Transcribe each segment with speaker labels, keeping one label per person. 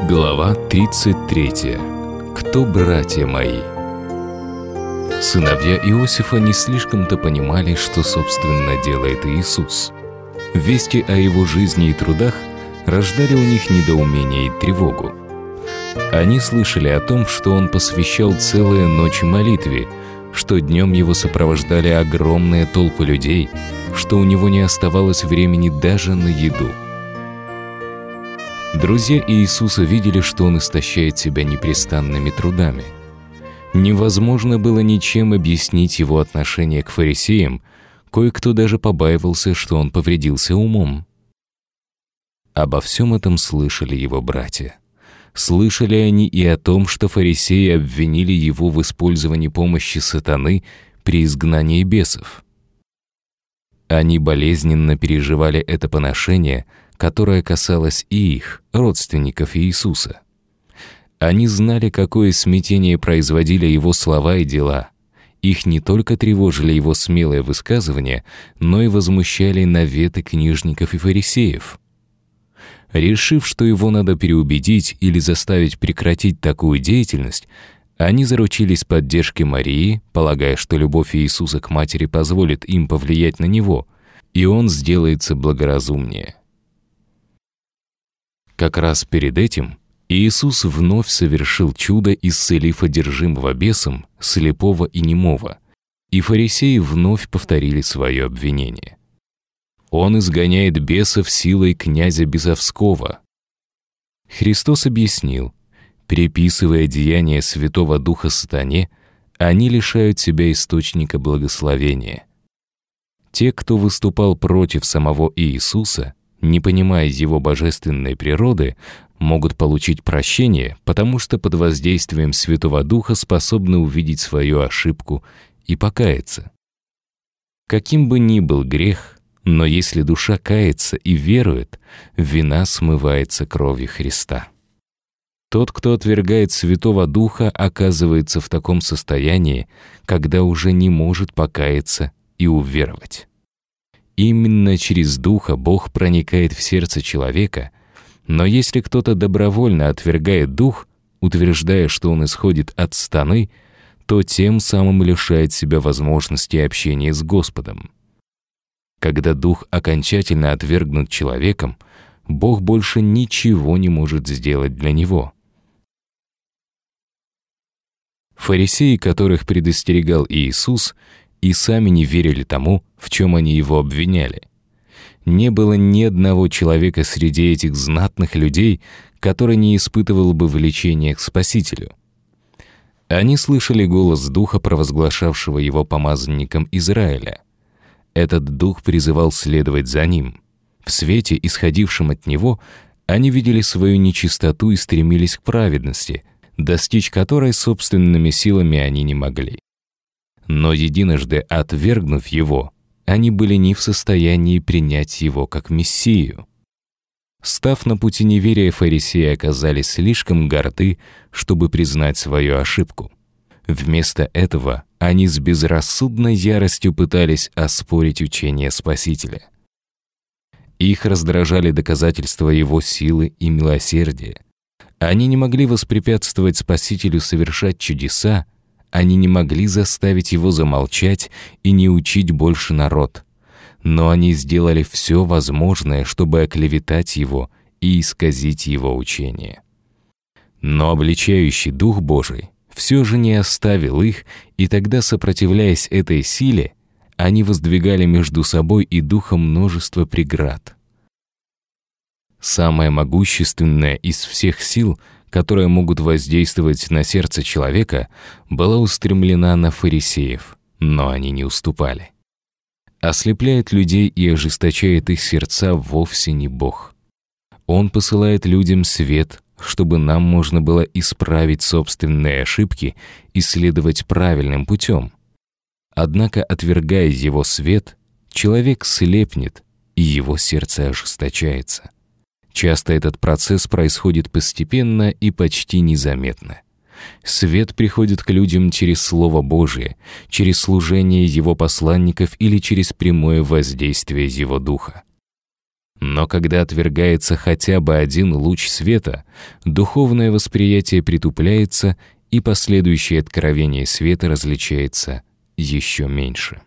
Speaker 1: Глава 33. Кто братья мои? Сыновья Иосифа не слишком-то понимали, что, собственно, делает Иисус. Вести о его жизни и трудах рождали у них недоумение и тревогу. Они слышали о том, что он посвящал целые ночи молитве, что днем его сопровождали огромные толпы людей, что у него не оставалось времени даже на еду. Друзья Иисуса видели, что он истощает себя непрестанными трудами. Невозможно было ничем объяснить его отношение к фарисеям, кое-кто даже побаивался, что он повредился умом. Обо всем этом слышали его братья. Слышали они и о том, что фарисеи обвинили его в использовании помощи сатаны при изгнании бесов. Они болезненно переживали это поношение, которое касалось и их, родственников Иисуса. Они знали, какое смятение производили его слова и дела. Их не только тревожили его смелые высказывания, но и возмущали наветы книжников и фарисеев. Решив, что его надо переубедить или заставить прекратить такую деятельность, они заручились поддержкой Марии, полагая, что любовь Иисуса к матери позволит им повлиять на него, и он сделается благоразумнее. Как раз перед этим Иисус вновь совершил чудо, исцелив одержимого бесом, слепого и немого, и фарисеи вновь повторили свое обвинение. Он изгоняет бесов силой князя Бесовского. Христос объяснил: приписывая деяния Святого Духа сатане, они лишают себя источника благословения. Те, кто выступал против самого Иисуса, не понимая его божественной природы, могут получить прощение, потому что под воздействием Святого Духа способны увидеть свою ошибку и покаяться. Каким бы ни был грех, но если душа кается и верует, вина смывается кровью Христа. Тот, кто отвергает Святого Духа, оказывается в таком состоянии, когда уже не может покаяться и уверовать. Именно через Духа Бог проникает в сердце человека, но если кто-то добровольно отвергает Дух, утверждая, что он исходит от сатаны, то тем самым лишает себя возможности общения с Господом. Когда Дух окончательно отвергнут человеком, Бог больше ничего не может сделать для него. Фарисеи, которых предостерегал Иисус, и сами не верили тому, в чем они его обвиняли. Не было ни одного человека среди этих знатных людей, который не испытывал бы влечения к Спасителю. Они слышали голос Духа, провозглашавшего его помазанником Израиля. Этот Дух призывал следовать за ним. В свете, исходившем от него, они видели свою нечистоту и стремились к праведности, достичь которой собственными силами они не могли. Но единожды отвергнув его, они были не в состоянии принять его как Мессию. Став на пути неверия, фарисеи оказались слишком горды, чтобы признать свою ошибку. Вместо этого они с безрассудной яростью пытались оспорить учение Спасителя. Их раздражали доказательства его силы и милосердия. Они не могли воспрепятствовать Спасителю совершать чудеса, они не могли заставить его замолчать и не учить больше народ. Но они сделали все возможное, чтобы оклеветать его и исказить его учение. Но обличающий Дух Божий все же не оставил их, и тогда, сопротивляясь этой силе, они воздвигали между собой и Духом множество преград. Самая могущественная из всех сил, которые могут воздействовать на сердце человека, была устремлена на фарисеев, но они не уступали. Ослепляет людей и ожесточает их сердца вовсе не Бог. Он посылает людям свет, чтобы нам можно было исправить собственные ошибки и следовать правильным путем. Однако, отвергая его свет, человек слепнет, и его сердце ожесточается. Часто этот процесс происходит постепенно и почти незаметно. Свет приходит к людям через Слово Божие, через служение Его посланников или через прямое воздействие Его Духа. Но когда отвергается хотя бы один луч света, духовное восприятие притупляется, и последующее откровение света различается еще меньше.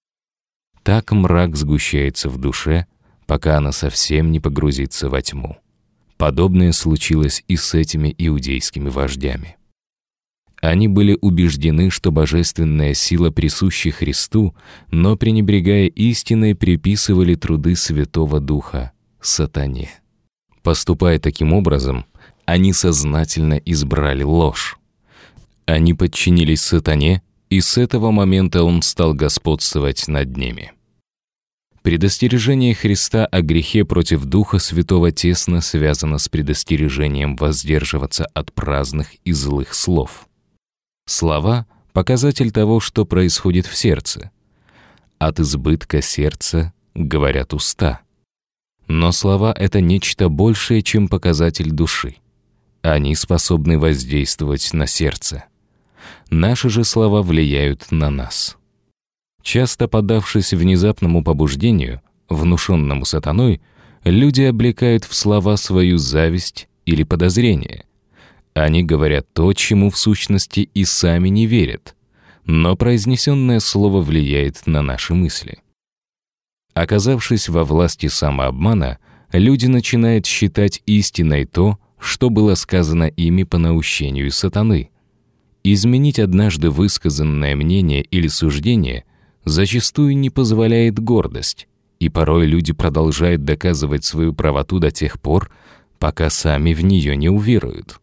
Speaker 1: Так мрак сгущается в душе, пока она совсем не погрузится во тьму. Подобное случилось и с этими иудейскими вождями. Они были убеждены, что божественная сила присуща Христу, но, пренебрегая истиной, приписывали труды Святого Духа сатане. Поступая таким образом, они сознательно избрали ложь. Они подчинились сатане, и с этого момента он стал господствовать над ними. Предостережение Христа о грехе против Духа Святого тесно связано с предостережением воздерживаться от праздных и злых слов. Слова — показатель того, что происходит в сердце. От избытка сердца говорят уста. Но слова — это нечто большее, чем показатель души. Они способны воздействовать на сердце. Наши же слова влияют на нас. Часто поддавшись внезапному побуждению, внушенному сатаной, люди облекают в слова свою зависть или подозрение. Они говорят то, чему в сущности и сами не верят, но произнесенное слово влияет на наши мысли. Оказавшись во власти самообмана, люди начинают считать истиной то, что было сказано ими по наущению сатаны. Изменить однажды высказанное мнение или суждение зачастую не позволяет гордость, и порой люди продолжают доказывать свою правоту до тех пор, пока сами в нее не уверуют.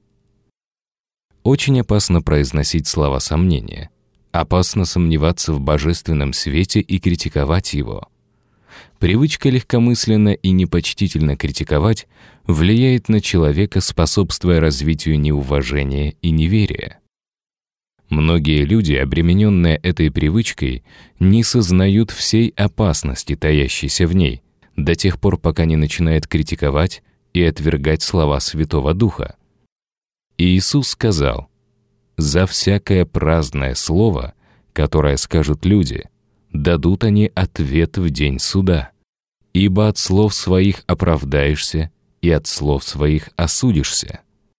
Speaker 1: Очень опасно произносить слова сомнения. Опасно сомневаться в божественном свете и критиковать его. Привычка легкомысленно и непочтительно критиковать влияет на человека, способствуя развитию неуважения и неверия. Многие люди, обремененные этой привычкой, не сознают всей опасности, таящейся в ней, до тех пор, пока не начинают критиковать и отвергать слова Святого Духа. И Иисус сказал: «За всякое праздное слово, которое скажут люди, дадут они ответ в день суда, ибо от слов своих оправдаешься, и от слов своих осудишься».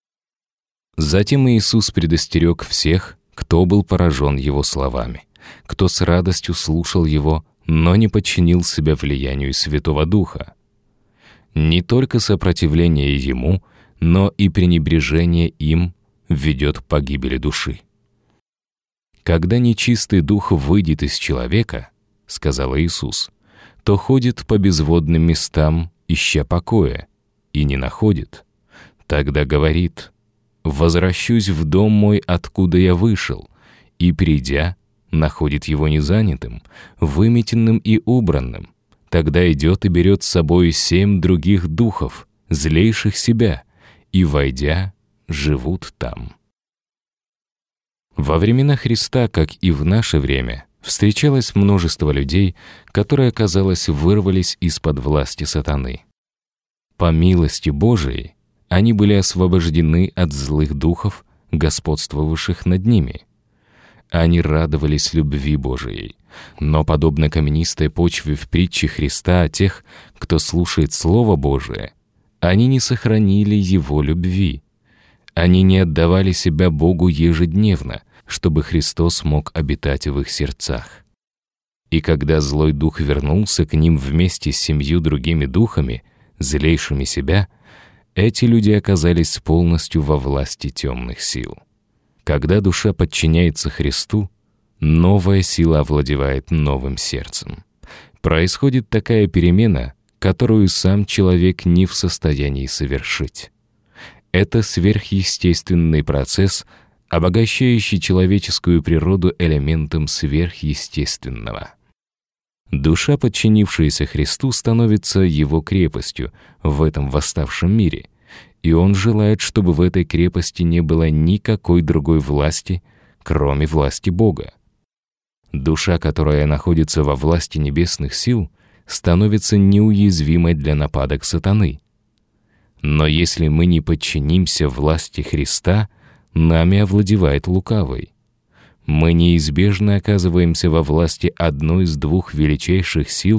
Speaker 1: Затем Иисус предостерег всех, кто был поражен Его словами, кто с радостью слушал Его, но не подчинил себя влиянию Святого Духа. Не только сопротивление Ему, но и пренебрежение им ведет к погибели души. «Когда нечистый дух выйдет из человека, — сказал Иисус, — то ходит по безводным местам, ища покоя, и не находит. Тогда говорит: возвращусь в дом мой, откуда я вышел, и, придя, находит его незанятым, выметенным и убранным. Тогда идет и берет с собой 7 других духов, злейших себя, и, войдя, живут там». Во времена Христа, как и в наше время, встречалось множество людей, которые, казалось, вырвались из-под власти сатаны. По милости Божией они были освобождены от злых духов, господствовавших над ними. Они радовались любви Божией, но, подобно каменистой почве в притче Христа о тех, кто слушает Слово Божие, они не сохранили Его любви. Они не отдавали себя Богу ежедневно, чтобы Христос мог обитать в их сердцах. И когда злой дух вернулся к ним вместе с 7 другими духами, злейшими себя, эти люди оказались полностью во власти темных сил. Когда душа подчиняется Христу, новая сила овладевает новым сердцем. Происходит такая перемена, которую сам человек не в состоянии совершить. Это сверхъестественный процесс, обогащающий человеческую природу элементом сверхъестественного. Душа, подчинившаяся Христу, становится Его крепостью в этом восставшем мире, и Он желает, чтобы в этой крепости не было никакой другой власти, кроме власти Бога. Душа, которая находится во власти небесных сил, становится неуязвимой для нападок сатаны. Но если мы не подчинимся власти Христа, нами овладевает лукавый. Мы неизбежно оказываемся во власти одной из 2 величайших сил,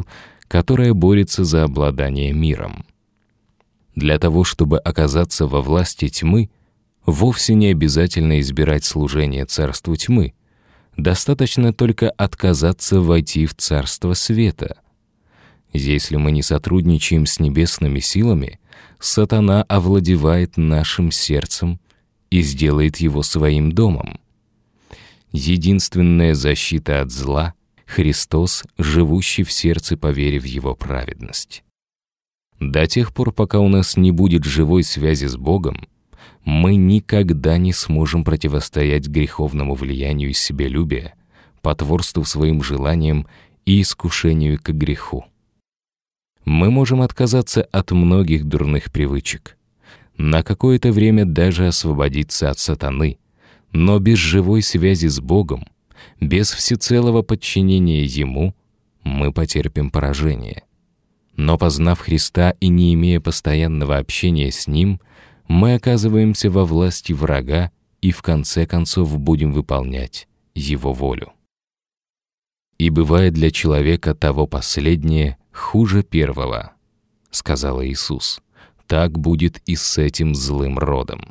Speaker 1: которая борется за обладание миром. Для того, чтобы оказаться во власти тьмы, вовсе не обязательно избирать служение царству тьмы. Достаточно только отказаться войти в царство света. Если мы не сотрудничаем с небесными силами, сатана овладевает нашим сердцем и сделает его своим домом. Единственная защита от зла — Христос, живущий в сердце по вере в Его праведность. До тех пор, пока у нас не будет живой связи с Богом, мы никогда не сможем противостоять греховному влиянию себялюбия, потворству своим желаниям и искушению к греху. Мы можем отказаться от многих дурных привычек, на какое-то время даже освободиться от сатаны, но без живой связи с Богом, без всецелого подчинения Ему, мы потерпим поражение. Но познав Христа и не имея постоянного общения с Ним, мы оказываемся во власти врага и в конце концов будем выполнять Его волю. «И бывает для человека того последнее хуже первого», — сказал Иисус. «Так будет и с этим злым родом».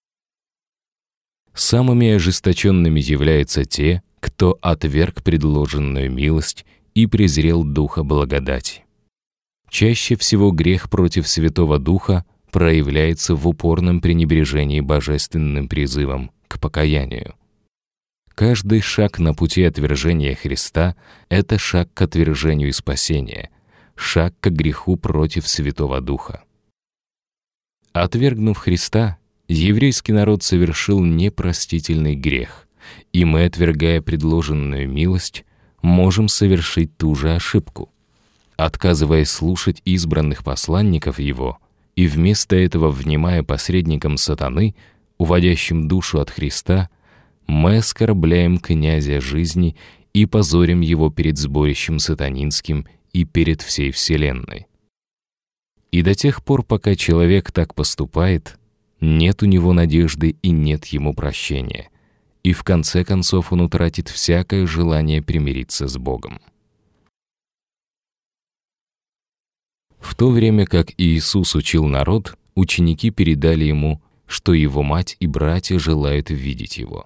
Speaker 1: Самыми ожесточенными являются те, кто отверг предложенную милость и презрел Духа благодати. Чаще всего грех против Святого Духа проявляется в упорном пренебрежении божественным призывом к покаянию. Каждый шаг на пути отвержения Христа — это шаг к отвержению и спасению, шаг к греху против Святого Духа. Отвергнув Христа, еврейский народ совершил непростительный грех, и мы, отвергая предложенную милость, можем совершить ту же ошибку. Отказываясь слушать избранных посланников Его и вместо этого внимая посредникам сатаны, уводящим душу от Христа, мы оскорбляем князя жизни и позорим его перед сборищем сатанинским и перед всей вселенной. И до тех пор, пока человек так поступает, нет у него надежды и нет ему прощения, и в конце концов он утратит всякое желание примириться с Богом. В то время как Иисус учил народ, ученики передали ему, что его мать и братья желают видеть его.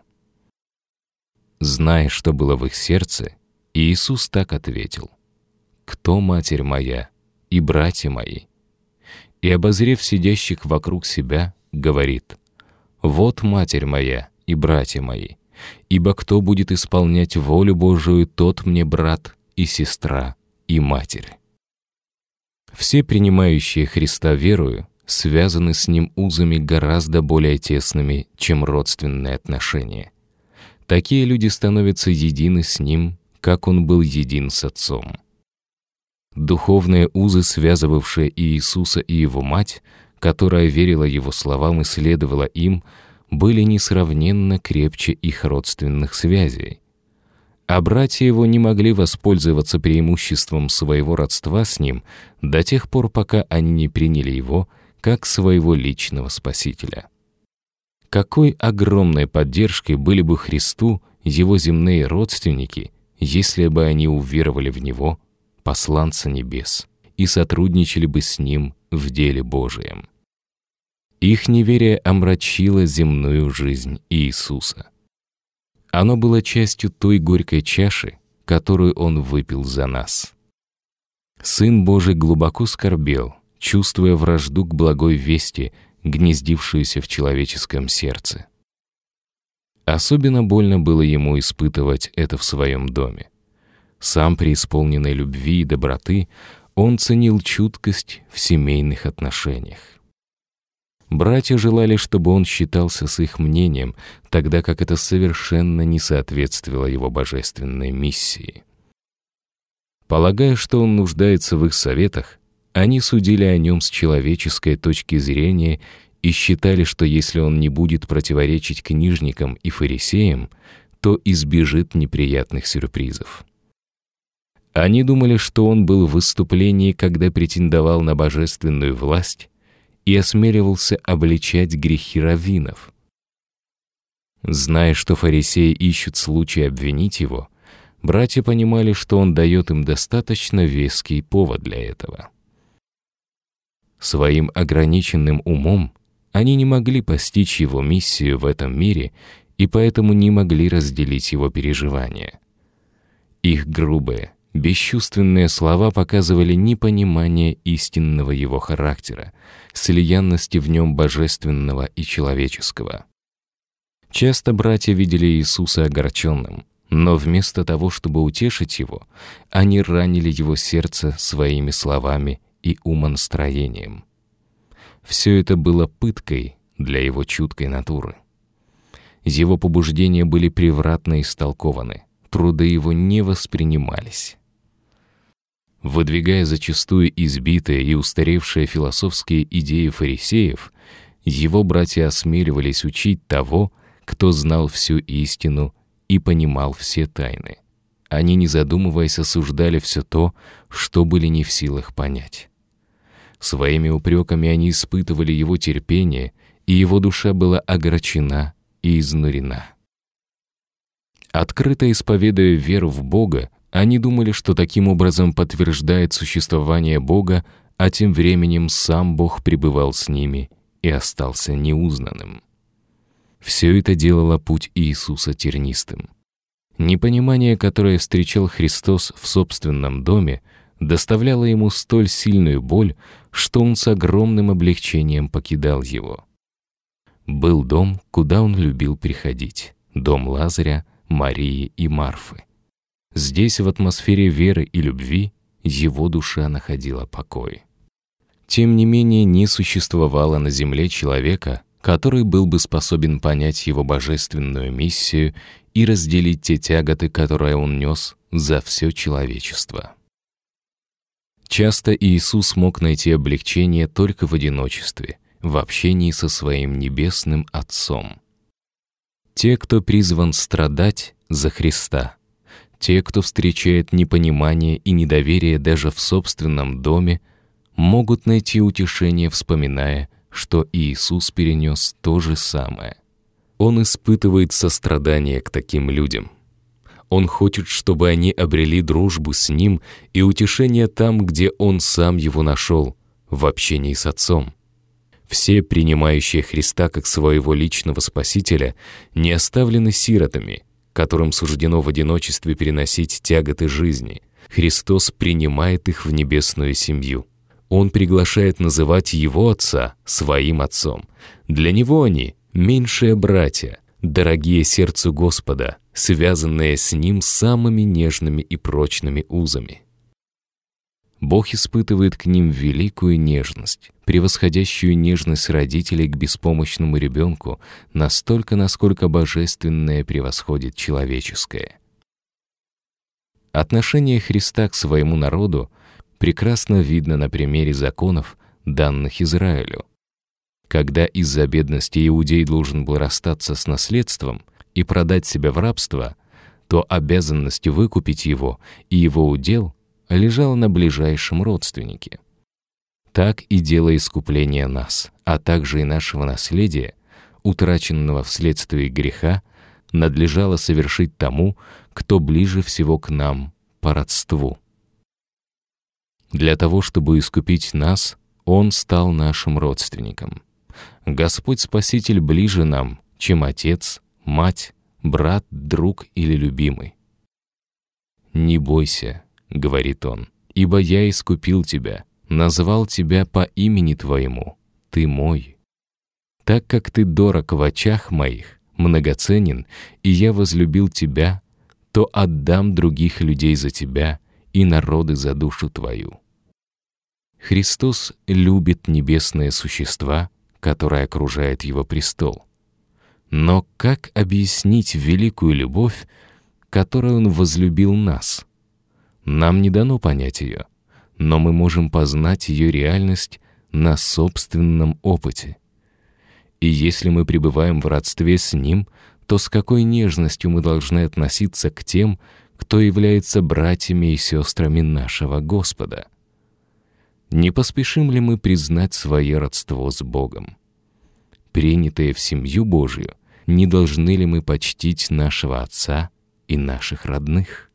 Speaker 1: Зная, что было в их сердце, Иисус так ответил: «Кто матерь моя и братья мои?» И, обозрев сидящих вокруг себя, говорит: «Вот матерь моя и братья мои, ибо кто будет исполнять волю Божию, тот мне брат и сестра и матерь». Все принимающие Христа верою связаны с Ним узами гораздо более тесными, чем родственные отношения. Такие люди становятся едины с Ним, как Он был един с Отцом. Духовные узы, связывавшие Иисуса и Его мать, которая верила Его словам и следовала им, были несравненно крепче их родственных связей. А братья Его не могли воспользоваться преимуществом своего родства с Ним до тех пор, пока они не приняли Его как своего личного Спасителя. Какой огромной поддержкой были бы Христу Его земные родственники, если бы они уверовали в Него, посланца небес, и сотрудничали бы с Ним в деле Божием. Их неверие омрачило земную жизнь Иисуса. Оно было частью той горькой чаши, которую Он выпил за нас. Сын Божий глубоко скорбел, чувствуя вражду к благой вести, гнездившуюся в человеческом сердце. Особенно больно было Ему испытывать это в своем доме. Сам преисполненный любви и доброты, Он ценил чуткость в семейных отношениях. Братья желали, чтобы Он считался с их мнением, тогда как это совершенно не соответствовало Его божественной миссии. Полагая, что Он нуждается в их советах, они судили о Нем с человеческой точки зрения и считали, что если Он не будет противоречить книжникам и фарисеям, то избежит неприятных сюрпризов. Они думали, что Он был в выступлении, когда претендовал на божественную власть и осмеливался обличать грехи раввинов. Зная, что фарисеи ищут случай обвинить Его, братья понимали, что он дает им достаточно веский повод для этого. Своим ограниченным умом они не могли постичь его миссию в этом мире и поэтому не могли разделить его переживания. Их грубые, бесчувственные слова показывали непонимание истинного его характера, слиянности в нем божественного и человеческого. Часто братья видели Иисуса огорченным, но вместо того, чтобы утешить его, они ранили его сердце своими словами и умонастроением. Все это было пыткой для его чуткой натуры. Его побуждения были превратно истолкованы, труды его не воспринимались. Выдвигая зачастую избитые и устаревшие философские идеи фарисеев, его братья осмеливались учить того, кто знал всю истину и понимал все тайны. Они, не задумываясь, осуждали все то, что были не в силах понять. Своими упреками они испытывали его терпение, и его душа была огорчена и изнурена. Открыто исповедуя веру в Бога, они думали, что таким образом подтверждает существование Бога, а тем временем сам Бог пребывал с ними и остался неузнанным. Все это делало путь Иисуса тернистым. Непонимание, которое встречал Христос в собственном доме, доставляло ему столь сильную боль, что он с огромным облегчением покидал его. Был дом, куда он любил приходить, дом Лазаря, Марии и Марфы. Здесь, в атмосфере веры и любви, его душа находила покой. Тем не менее, не существовало на земле человека, который был бы способен понять его божественную миссию и разделить те тяготы, которые он нес за все человечество. Часто Иисус мог найти облегчение только в одиночестве, в общении со своим небесным Отцом. Те, кто призван страдать за Христа, те, кто встречает непонимание и недоверие даже в собственном доме, могут найти утешение, вспоминая, что Иисус перенес то же самое. Он испытывает сострадание к таким людям. Он хочет, чтобы они обрели дружбу с Ним и утешение там, где Он сам его нашел, в общении с Отцом. Все, принимающие Христа как своего личного Спасителя, не оставлены сиротами, которым суждено в одиночестве переносить тяготы жизни. Христос принимает их в небесную семью. Он приглашает называть Его Отца своим Отцом. Для Него они — меньшие братья, дорогие сердцу Господа, связанные с Ним самыми нежными и прочными узами. Бог испытывает к ним великую нежность, превосходящую нежность родителей к беспомощному ребенку настолько, насколько божественное превосходит человеческое. Отношение Христа к своему народу прекрасно видно на примере законов, данных Израилю. Когда из-за бедности иудей должен был расстаться с наследством и продать себя в рабство, то обязанность выкупить его и его удел лежала на ближайшем родственнике. Так и дело искупления нас, а также и нашего наследия, утраченного вследствие греха, надлежало совершить тому, кто ближе всего к нам по родству. Для того, чтобы искупить нас, Он стал нашим родственником. Господь Спаситель ближе нам, чем отец, мать, брат, друг или любимый. «Не бойся», — говорит Он, — «ибо я искупил тебя, назвал тебя по имени твоему, ты мой. Так как ты дорог в очах моих, многоценен, и я возлюбил тебя, то отдам других людей за тебя и народы за душу твою». Христос любит небесные существа, которые окружают Его престол. Но как объяснить великую любовь, которой Он возлюбил нас? Нам не дано понять ее, но мы можем познать ее реальность на собственном опыте. И если мы пребываем в родстве с Ним, то с какой нежностью мы должны относиться к тем, кто является братьями и сестрами нашего Господа? Не поспешим ли мы признать свое родство с Богом? Принятые в семью Божью, не должны ли мы почтить нашего Отца и наших родных?